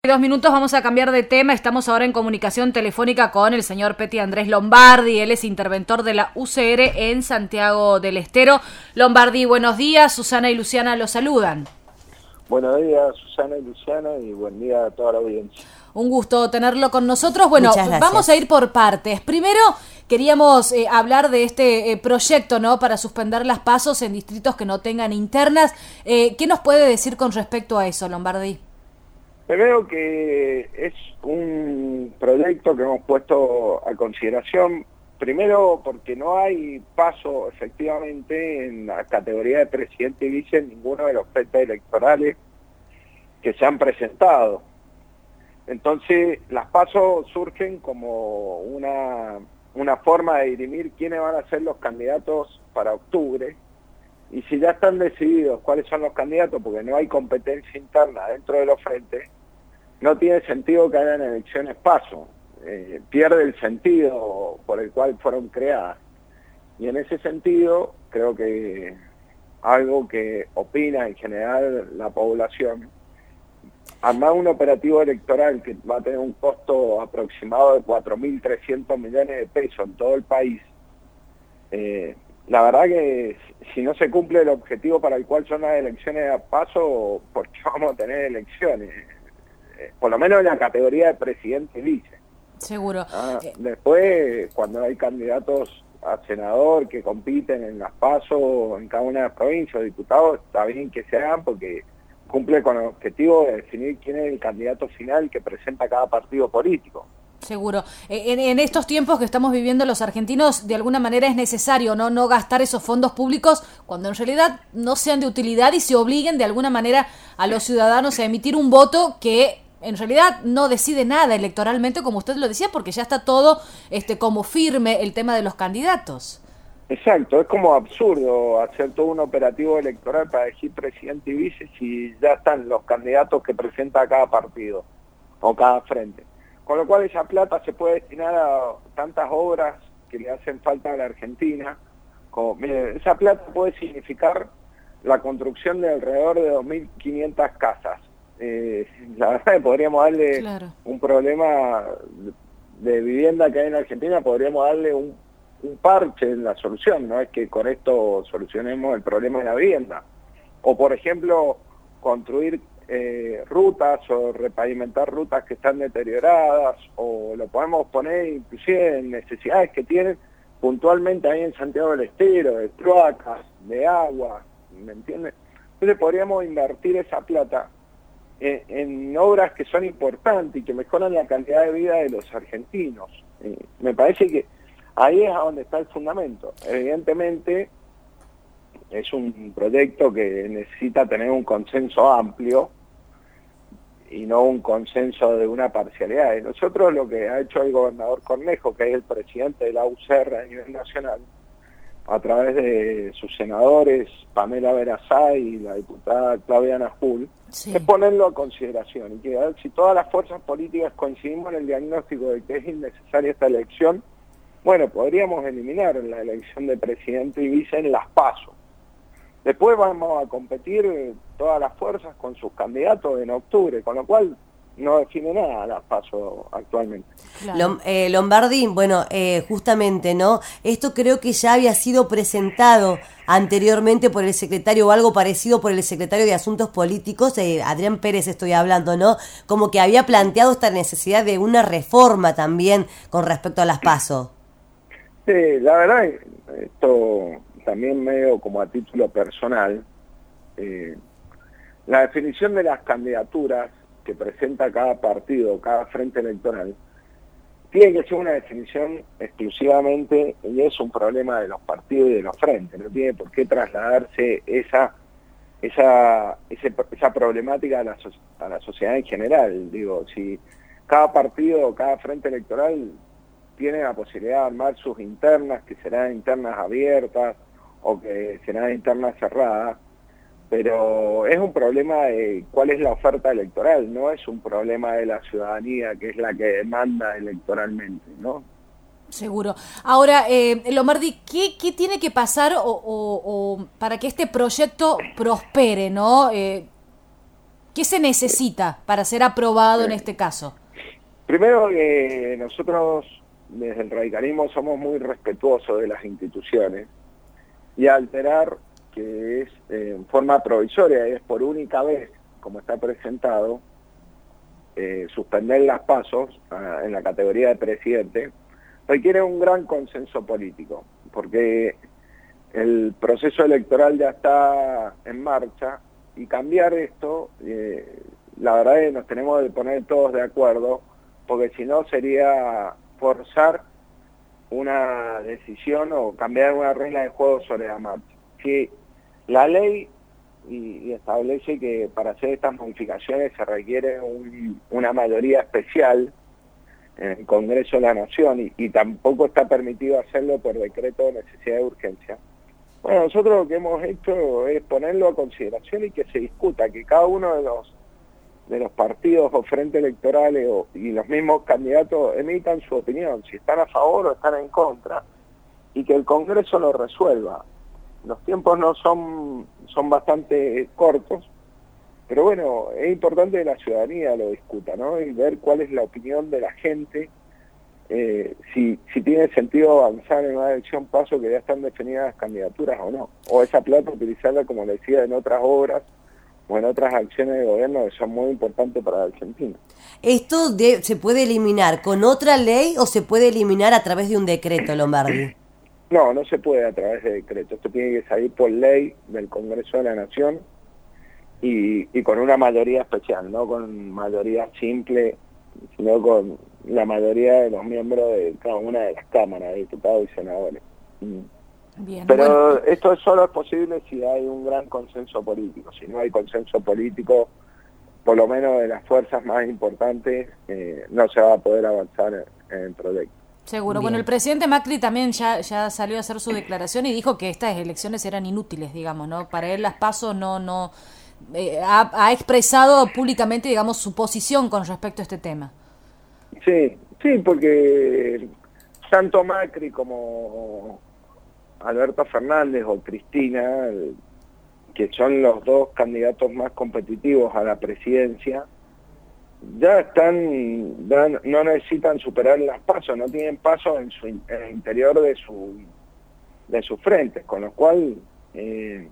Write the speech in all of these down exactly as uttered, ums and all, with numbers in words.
Dos minutos vamos a cambiar de tema. Estamos ahora en comunicación telefónica con el señor Peti Andrés Lombardi. Él es interventor de la U C R en Santiago del Estero. Lombardi, buenos días. Susana y Luciana los saludan. Buenos días, Susana y Luciana, y buen día a toda la audiencia. Un gusto tenerlo con nosotros. Bueno, vamos a ir por partes. Primero, queríamos eh, hablar de este eh, proyecto, ¿no?, para suspender las pasos en distritos que no tengan internas. Eh, ¿Qué nos puede decir con respecto a eso, Lombardi? Primero que es un proyecto que hemos puesto a consideración, primero porque no hay paso efectivamente en la categoría de presidente y vice en ninguno de los frentes electorales que se han presentado. Entonces, las pasos surgen como una, una forma de dirimir quiénes van a ser los candidatos para octubre, y si ya están decididos cuáles son los candidatos, porque no hay competencia interna dentro de los frentes, no tiene sentido que hagan elecciones paso, eh, pierde el sentido por el cual fueron creadas. Y en ese sentido, creo que algo que opina en general la población, armar un operativo electoral que va a tener un costo aproximado de cuatro mil trescientos millones de pesos en todo el país, eh, la verdad que si no se cumple el objetivo para el cual son las elecciones a paso, ¿por qué vamos a tener elecciones? Por lo menos en la categoría de presidente y vice. Seguro. Ah, después, cuando hay candidatos a senador que compiten en las PASO en cada una de las provincias, diputados, está bien que se hagan porque cumple con el objetivo de definir quién es el candidato final que presenta cada partido político. Seguro. En, en estos tiempos que estamos viviendo los argentinos, de alguna manera es necesario no no gastar esos fondos públicos cuando en realidad no sean de utilidad y se obliguen de alguna manera a los ciudadanos a emitir un voto que en realidad no decide nada electoralmente, como usted lo decía, porque ya está todo este como firme el tema de los candidatos. Exacto, es como absurdo hacer todo un operativo electoral para elegir presidente y vice si ya están los candidatos que presenta cada partido o cada frente. Con lo cual esa plata se puede destinar a tantas obras que le hacen falta a la Argentina. Como, mire, esa plata puede significar la construcción de alrededor de dos mil quinientas casas. Eh, la verdad que podríamos darle claro. un problema de vivienda que hay en Argentina, podríamos darle un, un parche en la solución, no es que con esto solucionemos el problema de la vivienda. O por ejemplo, construir eh, rutas o repavimentar rutas que están deterioradas, o lo podemos poner inclusive en necesidades que tienen puntualmente ahí en Santiago del Estero, de cloacas, de agua, ¿me entiendes? Entonces podríamos invertir esa plata En, en obras que son importantes y que mejoran la calidad de vida de los argentinos. Eh, me parece que ahí es a donde está el fundamento. Evidentemente es un proyecto que necesita tener un consenso amplio y no un consenso de una parcialidad. Y nosotros lo que ha hecho el gobernador Cornejo, que es el presidente de la U C R a nivel nacional, a través de sus senadores, Pamela Verazá y la diputada Claudia Najul, sí. es ponerlo a consideración. Y que a ver, si todas las fuerzas políticas coincidimos en el diagnóstico de que es innecesaria esta elección, bueno, podríamos eliminar la elección de presidente y vice en las PASO. Después vamos a competir todas las fuerzas con sus candidatos en octubre, con lo cual no define nada las PASO actualmente. Claro. Lom, eh, Lombardi, bueno, eh, justamente, ¿no? Esto creo que ya había sido presentado anteriormente por el secretario, o algo parecido por el secretario de Asuntos Políticos, eh, Adrián Pérez estoy hablando, ¿no? Como que había planteado esta necesidad de una reforma también con respecto a las PASO. Sí, la verdad, esto también medio como a título personal, eh, la definición de las candidaturas que presenta cada partido, cada frente electoral, tiene que ser una definición exclusivamente, y es un problema de los partidos y de los frentes, no tiene por qué trasladarse esa esa ese, esa problemática a la, a la sociedad en general. Digo, si cada partido, cada frente electoral tiene la posibilidad de armar sus internas, que serán internas abiertas o que serán internas cerradas, pero es un problema de cuál es la oferta electoral, no es un problema de la ciudadanía, que es la que demanda electoralmente, ¿no? Seguro. Ahora, eh, Lombardi, ¿qué, ¿qué tiene que pasar o, o, o para que este proyecto prospere, ¿no? Eh, ¿Qué se necesita para ser aprobado en este caso? Primero que nosotros desde el radicalismo somos muy respetuosos de las instituciones y alterar que es eh, en forma provisoria, es por única vez, como está presentado, eh, suspender las pasos uh, en la categoría de presidente, requiere un gran consenso político, porque el proceso electoral ya está en marcha y cambiar esto, eh, la verdad es que nos tenemos que poner todos de acuerdo, porque si no sería forzar una decisión o cambiar una regla de juego sobre la marcha. Si la ley y, y establece que para hacer estas modificaciones se requiere un, una mayoría especial en el Congreso de la Nación y, y tampoco está permitido hacerlo por decreto de necesidad de urgencia. Bueno, nosotros lo que hemos hecho es ponerlo a consideración y que se discuta, que cada uno de los de los partidos o frentes electorales o, y los mismos candidatos emitan su opinión, si están a favor o están en contra, y que el Congreso lo resuelva. Los tiempos no son, son bastante cortos, pero bueno, es importante que la ciudadanía lo discuta, ¿no? Y ver cuál es la opinión de la gente, eh, si, si tiene sentido avanzar en una elección paso que ya están definidas las candidaturas o no, o esa plata utilizarla, como le decía, en otras obras o en otras acciones de gobierno que son muy importantes para Argentina. ¿Esto de, se puede eliminar con otra ley o se puede eliminar a través de un decreto, Lombardi? No, no se puede a través de decreto. Esto tiene que salir por ley del Congreso de la Nación y, y con una mayoría especial, no con mayoría simple, sino con la mayoría de los miembros de cada una de las cámaras, diputados y senadores. Bien, Pero bueno. esto solo es posible si hay un gran consenso político. Si no hay consenso político, por lo menos de las fuerzas más importantes, eh, no se va a poder avanzar en, en el proyecto. Seguro. Bien. Bueno, el presidente Macri también ya, ya salió a hacer su declaración y dijo que estas elecciones eran inútiles, digamos, ¿no? Para él las PASO no... no eh, ha, ha expresado públicamente, digamos, su posición con respecto a este tema. Sí, sí, porque tanto Macri como Alberto Fernández o Cristina, que son los dos candidatos más competitivos a la presidencia, ya están, ya no necesitan superar las pasos, no tienen pasos en, su, en el interior de su de sus frentes, con lo cual eh,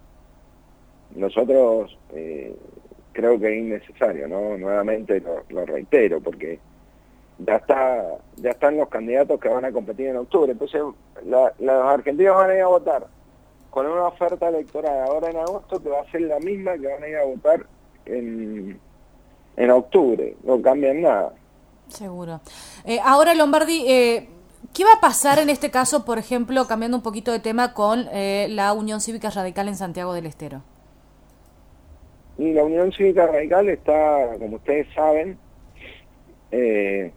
nosotros eh, creo que es innecesario, ¿no? Nuevamente lo, lo reitero, porque ya está ya están los candidatos que van a competir en octubre. Entonces la, los argentinos van a ir a votar con una oferta electoral ahora en agosto que va a ser la misma que van a ir a votar en, en octubre. No cambian nada. Seguro. Eh, ahora, Lombardi, eh, ¿qué va a pasar en este caso, por ejemplo, cambiando un poquito de tema, con eh, la Unión Cívica Radical en Santiago del Estero? Y la Unión Cívica Radical está, como ustedes saben, eh,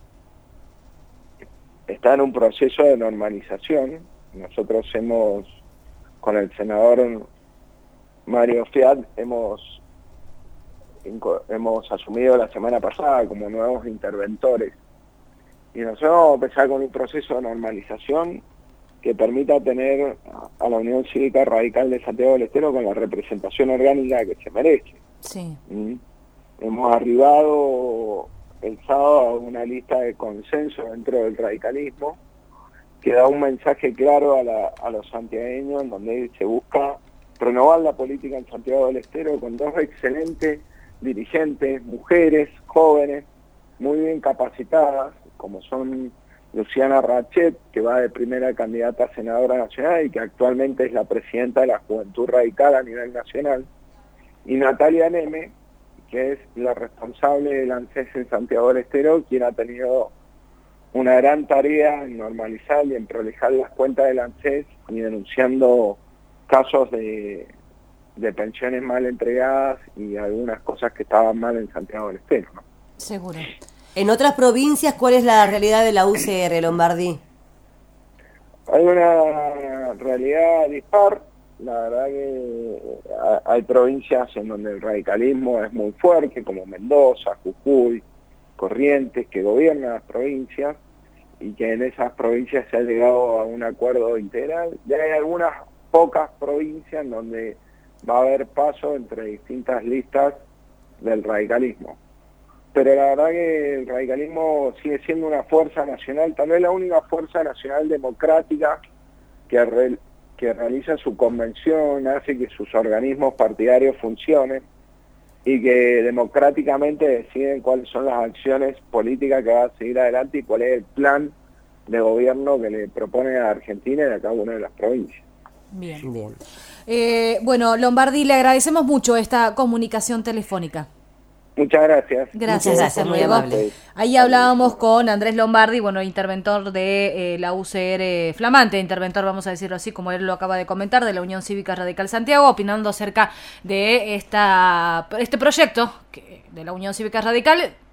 está en un proceso de normalización. Nosotros hemos, con el senador Mario Fiat, hemos, hemos asumido la semana pasada como nuevos interventores. Y nosotros vamos a empezar con un proceso de normalización que permita tener a la Unión Cívica Radical de Santiago del Estero con la representación orgánica que se merece. Sí. ¿Mm? Hemos arribado el sábado a una lista de consenso dentro del radicalismo que da un mensaje claro a, la, a los santiagueños, en donde se busca renovar la política en Santiago del Estero con dos excelentes dirigentes, mujeres, jóvenes, muy bien capacitadas, como son Luciana Rachet, que va de primera candidata a senadora nacional y que actualmente es la presidenta de la Juventud Radical a nivel nacional, y Natalia Neme, que es la responsable del ANSES en Santiago del Estero, quien ha tenido una gran tarea en normalizar y en prolejar las cuentas del ANSES y denunciando casos de, de pensiones mal entregadas y algunas cosas que estaban mal en Santiago del Estero, ¿no? Seguro. En otras provincias, ¿cuál es la realidad de la U C R, Lombardi? Hay una realidad dispar. La verdad que hay provincias en donde el radicalismo es muy fuerte, como Mendoza, Jujuy, Corrientes, que gobiernan las provincias y que en esas provincias se ha llegado a un acuerdo integral. Ya hay algunas pocas provincias en donde va a haber paso entre distintas listas del radicalismo. Pero la verdad que el radicalismo sigue siendo una fuerza nacional, tal vez la única fuerza nacional democrática que, re, que realiza su convención, hace que sus organismos partidarios funcionen y que democráticamente deciden cuáles son las acciones políticas que va a seguir adelante y cuál es el plan de gobierno que le propone a Argentina y a cada una de las provincias. Bien. Bien. Eh, bueno, Lombardi, le agradecemos mucho esta comunicación telefónica. Muchas gracias. Gracias, Muchas gracias, muy amable. Ahí hablábamos con Andrés Lombardi, bueno, interventor de eh, la U C R, flamante interventor, vamos a decirlo así, como él lo acaba de comentar, de la Unión Cívica Radical Santiago, opinando acerca de esta este proyecto que, de la Unión Cívica Radical,